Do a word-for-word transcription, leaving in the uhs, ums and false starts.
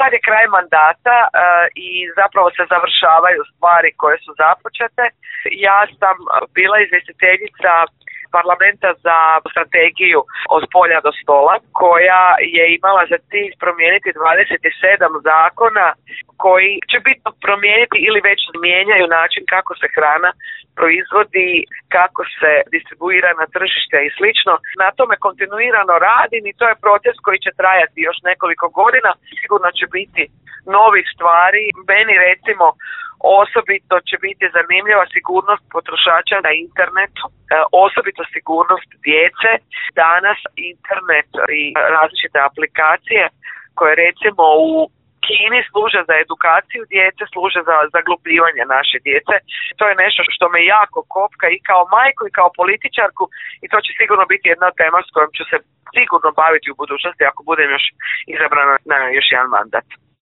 sad je kraj mandata uh, i zapravo se završavaju stvari koje su započete. Ja sam bila izvjestiteljica parlamenta za strategiju od polja do stola, koja je imala za cilj promijeniti dvadeset sedam zakona koji će bitno promijeniti ili već mijenjaju način kako se hrana proizvodi, kako se distribuira na tržište i slično. Na tome kontinuirano radim i to je proces koji će trajati još nekoliko godina. Sigurno će biti novih stvari. Meni recimo osobito će biti zanimljiva sigurnost potrošača na internetu, osobito sigurnost djece. Danas internet i različite aplikacije koje recimo u Kini služe za edukaciju djece, služe za zaglupljivanje naše djece. To je nešto što me jako kopka i kao majku i kao političarku i to će sigurno biti jedna tema s kojom ću se sigurno baviti u budućnosti ako budem još izabrana na još jedan mandat.